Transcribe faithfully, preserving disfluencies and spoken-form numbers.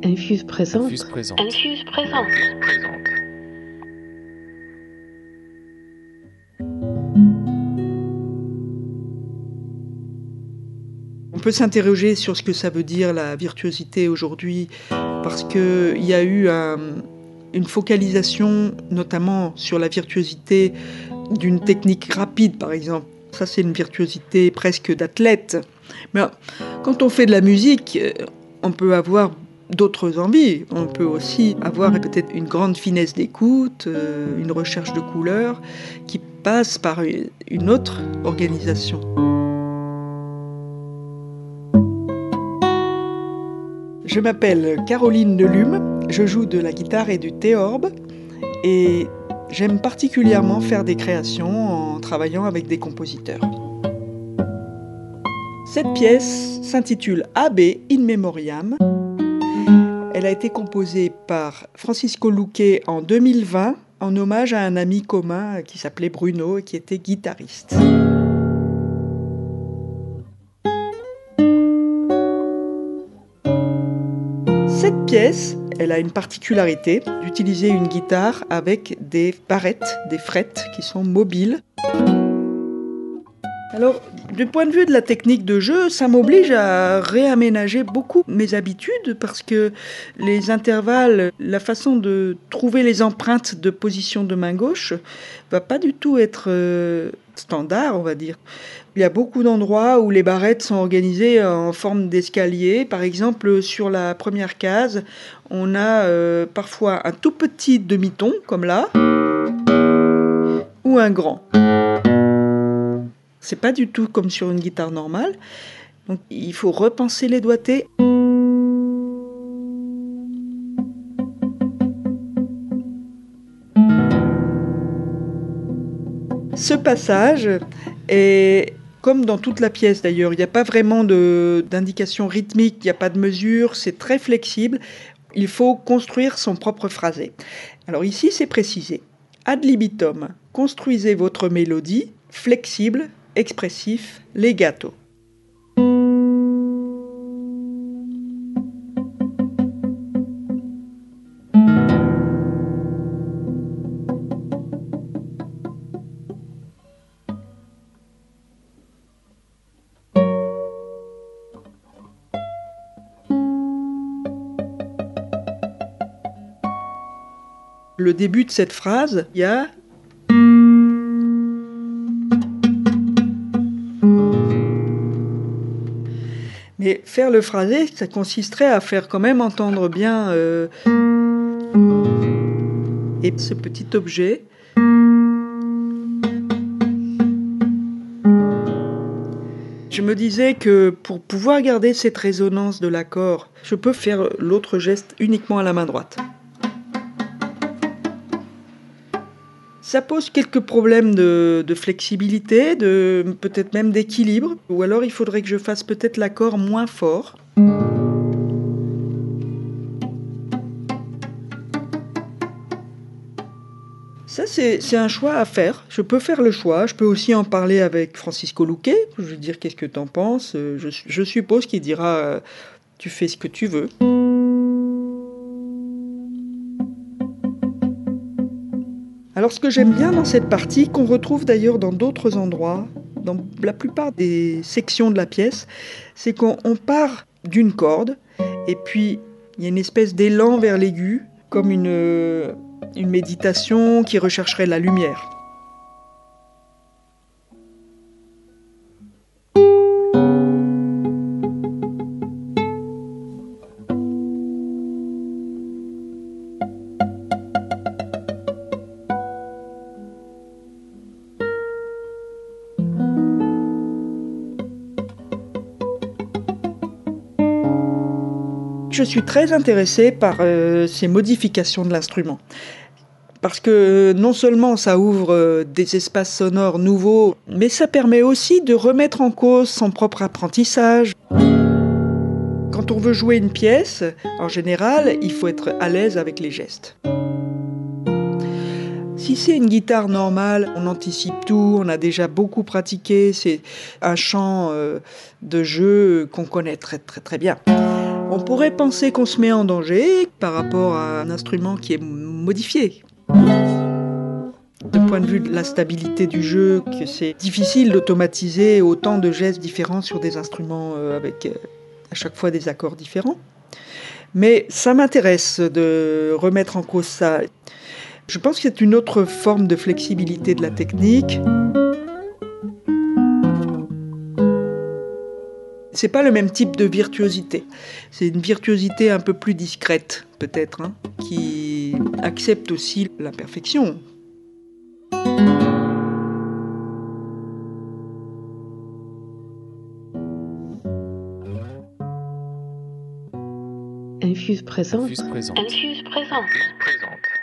Infuse présente. Infuse présente. Infuse présente. Présente. On peut s'interroger sur ce que ça veut dire la virtuosité aujourd'hui, parce qu'il y a eu un, une focalisation notamment sur la virtuosité d'une technique rapide, par exemple. Ça, c'est une virtuosité presque d'athlète. Mais quand on fait de la musique, on peut avoir d'autres envies. On peut aussi avoir peut-être une grande finesse d'écoute, une recherche de couleurs qui passe par une autre organisation. Je m'appelle Caroline Delume, je joue de la guitare et du théorbe et j'aime particulièrement faire des créations en travaillant avec des compositeurs. Cette pièce s'intitule A B in Memoriam. Elle a été composée par Francisco Luque en deux mille vingt en hommage à un ami commun qui s'appelait Bruno et qui était guitariste. Cette pièce, elle a une particularité d'utiliser une guitare avec des barrettes, des frettes qui sont mobiles. Alors, du point de vue de la technique de jeu, ça m'oblige à réaménager beaucoup mes habitudes parce que les intervalles, la façon de trouver les empreintes de position de main gauche va pas du tout être euh, standard, on va dire. Il y a beaucoup d'endroits où les barrettes sont organisées en forme d'escalier. Par exemple, sur la première case, on a euh, parfois un tout petit demi-ton, comme là, ou un grand. C'est pas du tout comme sur une guitare normale. Donc, il faut repenser les doigtés. Ce passage est comme dans toute la pièce d'ailleurs. Il n'y a pas vraiment de, d'indication rythmique, il n'y a pas de mesure, c'est très flexible. Il faut construire son propre phrasé. Alors ici, c'est précisé. Ad libitum, construisez votre mélodie flexible, expressif, legato. Le début de cette phrase, il y a mais faire le phrasé, ça consisterait à faire quand même entendre bien euh, et ce petit objet. Je me disais que pour pouvoir garder cette résonance de l'accord, je peux faire l'autre geste uniquement à la main droite. Ça pose quelques problèmes de, de flexibilité, de, peut-être même d'équilibre. Ou alors il faudrait que je fasse peut-être l'accord moins fort. Ça, c'est, c'est un choix à faire. Je peux faire le choix. Je peux aussi en parler avec Francisco Luque. Je vais dire qu'est-ce que t'en penses. Je, je suppose qu'il dira euh, tu fais ce que tu veux. Alors ce que j'aime bien dans cette partie, qu'on retrouve d'ailleurs dans d'autres endroits, dans la plupart des sections de la pièce, c'est qu'on on part d'une corde, et puis il y a une espèce d'élan vers l'aigu, comme une, une méditation qui rechercherait la lumière. Je suis très intéressée par euh, ces modifications de l'instrument. Parce que non seulement ça ouvre euh, des espaces sonores nouveaux, mais ça permet aussi de remettre en cause son propre apprentissage. Quand on veut jouer une pièce, en général, il faut être à l'aise avec les gestes. Si c'est une guitare normale, on anticipe tout, on a déjà beaucoup pratiqué, c'est un chant euh, de jeu qu'on connaît très très très bien. On pourrait penser qu'on se met en danger par rapport à un instrument qui est modifié. Du point de vue de la stabilité du jeu, que c'est difficile d'automatiser autant de gestes différents sur des instruments avec à chaque fois des accords différents. Mais ça m'intéresse de remettre en cause ça. Je pense que c'est une autre forme de flexibilité de la technique. C'est pas le même type de virtuosité. C'est une virtuosité un peu plus discrète, peut-être, hein, qui accepte aussi l'imperfection. Infuse présente. Infuse présente. Infuse présente. Infuse présente.